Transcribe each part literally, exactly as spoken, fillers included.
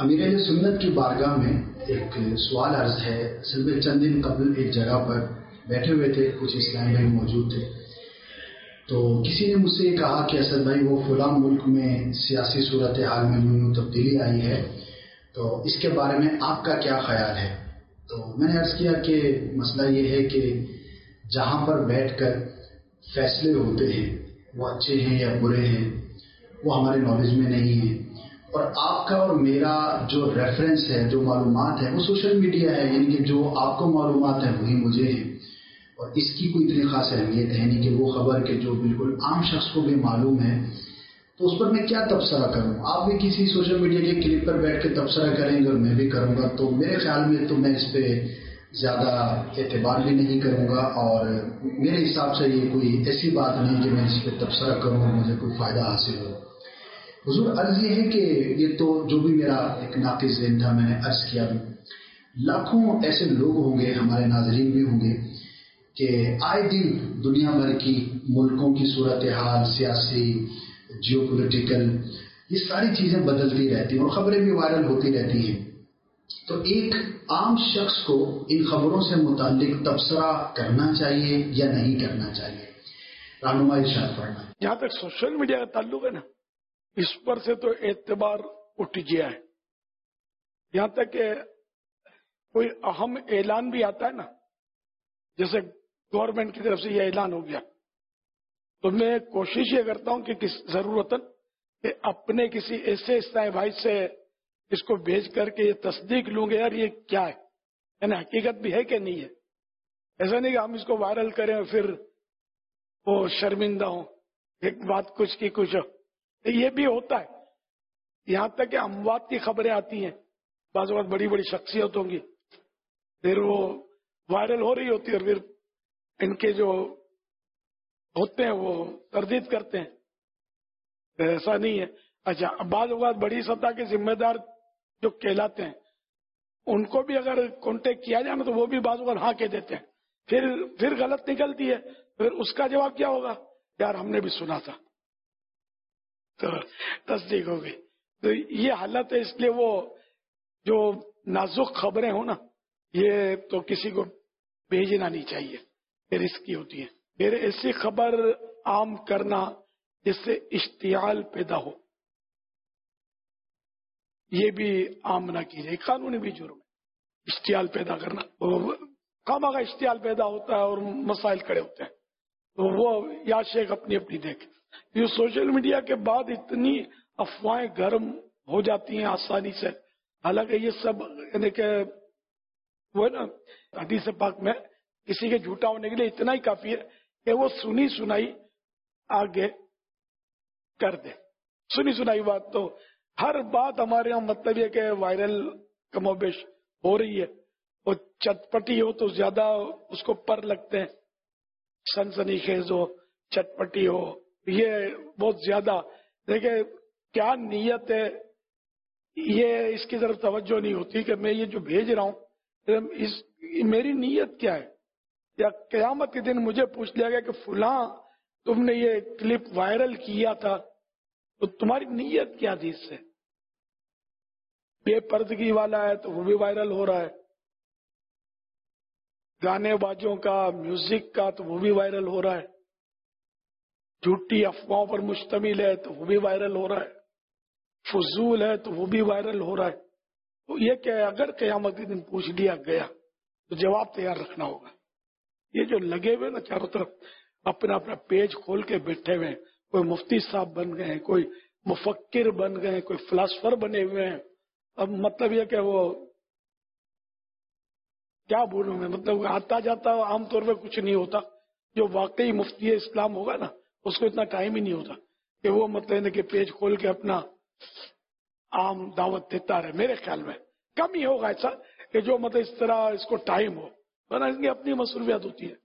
امیر اہل سنت کی بارگاہ میں ایک سوال عرض ہے. اصل میں چند دن قبل ایک جگہ پر بیٹھے ہوئے تھے، کچھ اسلامی بھائی موجود تھے، تو کسی نے مجھ سے یہ کہا کہ اسد بھائی وہ فلاں ملک میں سیاسی صورتحال میں یوں یوں تبدیلی آئی ہے، تو اس کے بارے میں آپ کا کیا خیال ہے؟ تو میں نے عرض کیا کہ مسئلہ یہ ہے کہ جہاں پر بیٹھ کر فیصلے ہوتے ہیں وہ اچھے ہیں یا برے ہیں وہ ہمارے نالج میں نہیں ہے، اور آپ کا اور میرا جو ریفرنس ہے، جو معلومات ہے، وہ سوشل میڈیا ہے، یعنی کہ جو آپ کو معلومات ہیں وہی مجھے ہیں، اور اس کی کوئی اتنی خاص اہمیت ہے نہیں کہ وہ خبر کہ جو بالکل عام شخص کو بھی معلوم ہے تو اس پر میں کیا تبصرہ کروں. آپ بھی کسی سوشل میڈیا کے کلپ پر بیٹھ کے تبصرہ کریں گے اور میں بھی کروں گا، تو میرے خیال میں تو میں اس پہ زیادہ اعتبار بھی نہیں کروں گا، اور میرے حساب سے یہ کوئی ایسی بات نہیں کہ میں اس پہ تبصرہ کروں اور مجھے کوئی فائدہ حاصل ہو. حضور عرض یہ ہے کہ یہ تو جو بھی میرا ایک ناقص ذہن تھا میں نے عرض کیا، لاکھوں ایسے لوگ ہوں گے، ہمارے ناظرین بھی ہوں گے کہ آئے دن دنیا بھر کی ملکوں کی صورتحال، سیاسی، جیو پولیٹیکل، یہ ساری چیزیں بدلتی رہتی ہیں اور خبریں بھی وائرل ہوتی رہتی ہیں. تو ایک عام شخص کو ان خبروں سے متعلق تبصرہ کرنا چاہیے یا نہیں کرنا چاہیے؟ رہنما ارشاد فرمائیں. جہاں تک سوشل میڈیا کا تعلق ہے نا، اس پر سے تو اعتبار اٹھ گیا ہے. یہاں تک کہ کوئی اہم اعلان بھی آتا ہے نا، جیسے گورنمنٹ کی طرف سے یہ اعلان ہو گیا، تو میں کوشش یہ کرتا ہوں کہ کس ضرورتاً کہ اپنے کسی ایسے اسلامی بھائی سے اس کو بھیج کر کے یہ تصدیق لوں گے یار یہ کیا ہے، یعنی حقیقت بھی ہے کہ نہیں ہے. ایسا نہیں کہ ہم اس کو وائرل کریں اور پھر وہ شرمندہ ہوں، ایک بات کچھ کی کچھ ہو. یہ بھی ہوتا ہے. یہاں تک کہ اموات کی خبریں آتی ہیں، بعض اوقات بڑی بڑی شخصیتوں کی، پھر وہ وائرل ہو رہی ہوتی ہے اور پھر ان کے جو ہوتے ہیں وہ تردید کرتے ہیں. ایسا نہیں ہے. اچھا، بعض اوقات بڑی سطح کے ذمہ دار جو کہلاتے ہیں ان کو بھی اگر کانٹیکٹ کیا جائے نا تو وہ بھی بعض اوقات ہاں کہہ دیتے ہیں، پھر پھر غلط نکلتی ہے. پھر اس کا جواب کیا ہوگا؟ یار ہم نے بھی سنا تھا، تو تصدیق ہو گئی. تو یہ حالت ہے. اس لیے وہ جو نازک خبریں ہوں نا، یہ تو کسی کو بھیجنا نہیں چاہیے، پھر رسکی ہوتی ہے. پھر ایسی خبر عام کرنا جس سے اشتعال پیدا ہو، یہ بھی عام نہ کی جائے. قانونی بھی جرم ہے اشتعال پیدا کرنا. خامہ کا اشتعال پیدا ہوتا ہے اور مسائل کھڑے ہوتے ہیں. تو وہ یا شیخ اپنی اپنی دیکھ. یہ سوشل میڈیا کے بعد اتنی افواہیں گرم ہو جاتی ہیں آسانی سے، حالانکہ یہ سب یعنی کہ وہ نا حدیث پاک میں کسی کے جھوٹا ہونے کے لیے اتنا ہی کافی ہے کہ وہ سنی سنائی آگے کر دے. سنی سنائی بات، تو ہر بات ہمارے یہاں مطلب یہ کہ وائرل کم و بیش ہو رہی ہے. وہ چٹپٹی ہو تو زیادہ اس کو پر لگتے ہیں، سنسنی خیز ہو، چٹپٹی ہو، یہ بہت زیادہ. دیکھیں کیا نیت ہے، یہ اس کی طرف توجہ نہیں ہوتی کہ میں یہ جو بھیج رہا ہوں اس میری نیت کیا ہے. یا قیامت کے دن مجھے پوچھ لیا گیا کہ فلاں تم نے یہ کلپ وائرل کیا تھا، تو تمہاری نیت کیا تھی اس سے؟ بے پردگی والا ہے تو وہ بھی وائرل ہو رہا ہے، گانے باجوں کا، میوزک کا تو وہ بھی وائرل ہو رہا ہے، جھوٹی افواہوں پر مشتمل ہے تو وہ بھی وائرل ہو رہا ہے، فضول ہے تو وہ بھی وائرل ہو رہا ہے. تو یہ کہ اگر قیامت کے دن پوچھ لیا گیا تو جواب تیار رکھنا ہوگا. یہ جو لگے ہوئے نا چاروں طرف اپنا اپنا پیج کھول کے بیٹھے ہوئے ہیں، کوئی مفتی صاحب بن گئے ہیں، کوئی مفکر بن گئے ہیں، کوئی فلاسفر بنے ہوئے ہیں. اب مطلب یہ کہ وہ کیا بولوں میں، مطلب آتا جاتا عام طور پہ کچھ نہیں ہوتا. جو واقعی مفتی اسلام ہوگا نا اس کو اتنا ٹائم ہی نہیں ہوتا کہ وہ مطلب کہ پیج کھول کے اپنا عام دعوت دیتا رہے. میرے خیال میں کم ہی ہوگا ایسا کہ جو مطلب اس طرح اس کو ٹائم ہو، ورنہ اس کی اپنی مصروفیات ہوتی ہے.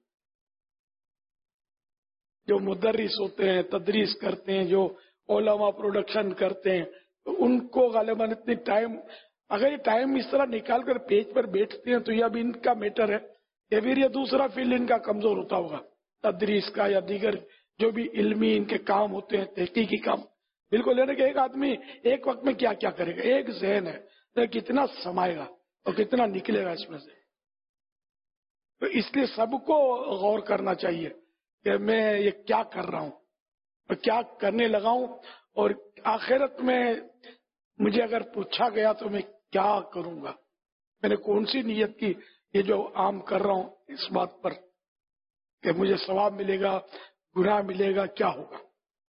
جو مدرس ہوتے ہیں، تدریس کرتے ہیں، جو علماء پروڈکشن کرتے ہیں، ان کو غالباً اتنی ٹائم، اگر یہ ٹائم اس طرح نکال کر پیج پر بیٹھتے ہیں تو یہ اب ان کا میٹر ہے کہ پھر یہ دوسرا فیلڈ ان کا کمزور ہوتا ہوگا، تدریس کا یا دیگر جو بھی علمی ان کے کام ہوتے ہیں، تحقیقی کام. بالکل لینے کہ ایک آدمی ایک وقت میں کیا کیا کرے گا. ایک ذہن ہے، کتنا سمائے گا اور کتنا نکلے گا اس میں سے. تو اس لیے سب کو غور کرنا چاہیے کہ میں یہ کیا کر رہا ہوں اور کیا کرنے لگا ہوں، اور آخرت میں مجھے اگر پوچھا گیا تو میں کیا کروں گا، میں نے کون سی نیت کی یہ جو عام کر رہا ہوں اس بات پر کہ مجھے ثواب ملے گا، گناہ ملے گا، کیا ہوگا.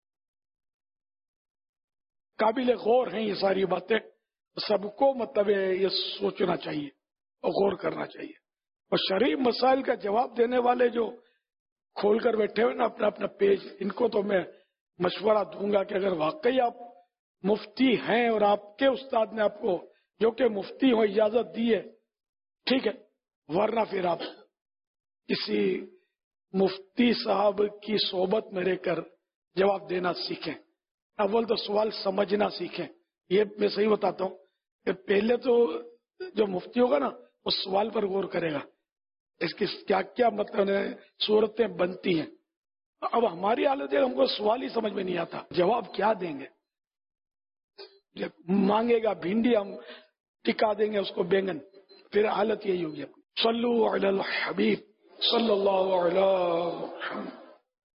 قابل غور ہیں یہ ساری باتیں، سب کو مطلب یہ سوچنا چاہیے اور غور کرنا چاہیے. اور شرعی مسائل کا جواب دینے والے جو کھول کر بیٹھے ہوئے نا اپنا اپنا پیج، ان کو تو میں مشورہ دوں گا کہ اگر واقعی آپ مفتی ہیں اور آپ کے استاد نے آپ کو جو کہ مفتی ہو اجازت دی ہے ٹھیک ہے، ورنہ پھر آپ کسی مفتی صاحب کی صحبت میں رہ کر جواب دینا سیکھیں. اول تو سوال سمجھنا سیکھیں. یہ میں صحیح بتاتا ہوں کہ پہلے تو جو مفتی ہوگا نا وہ سوال پر غور کرے گا، اس کی کیا کیا مطلب صورتیں بنتی ہیں. اب ہماری حالت ہے ہم کو سوال ہی سمجھ میں نہیں آتا، جواب کیا دیں گے. مانگے گا بھنڈی ہم ٹکا دیں گے اس کو بینگن، پھر حالت یہی ہوگی. صلو علی الحبیب صلی اللہ علیہ وسلم.